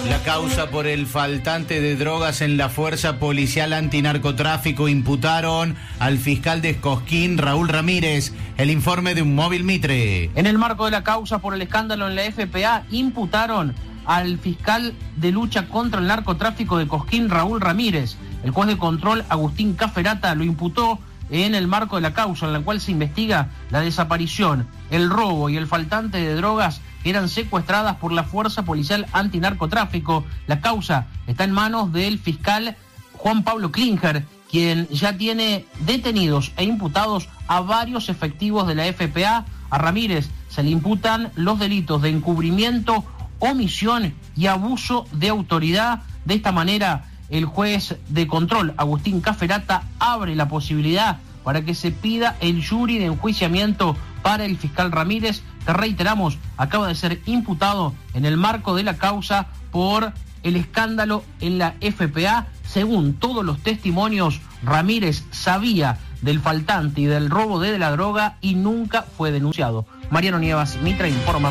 La causa por el faltante de drogas en la Fuerza Policial Antinarcotráfico imputaron al fiscal de Cosquín, Raúl Ramírez. El informe de un móvil Mitre. En el marco de la causa por el escándalo en la FPA, imputaron al fiscal de lucha contra el narcotráfico de Cosquín, Raúl Ramírez. El juez de control, Agustín Cafferata, lo imputó en el marco de la causa en la cual se investiga la desaparición, el robo y el faltante de drogas que eran secuestradas por la Fuerza Policial Antinarcotráfico. La causa está en manos del fiscal Juan Pablo Klinger, quien ya tiene detenidos e imputados a varios efectivos de la FPA. A Ramírez se le imputan los delitos de encubrimiento, omisión y abuso de autoridad. De esta manera, el juez de control, Agustín Cafferata, abre la posibilidad para que se pida el jury de enjuiciamiento para el fiscal Ramírez, que reiteramos, acaba de ser imputado en el marco de la causa por el escándalo en la FPA. Según todos los testimonios, Ramírez sabía del faltante y del robo de la droga y nunca fue denunciado. Mariano Nievas, Mitre informa.